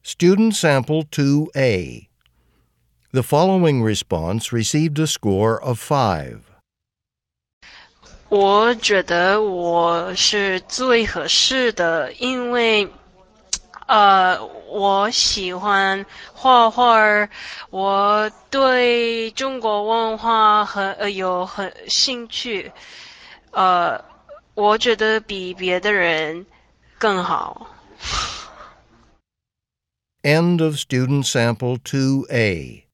Student Sample 2A. The following response received a score of 5. 我觉得我是最合适的，因为我喜欢画画，我对中国文化很兴趣，我觉得比别的人更好。 End of Student Sample 2A.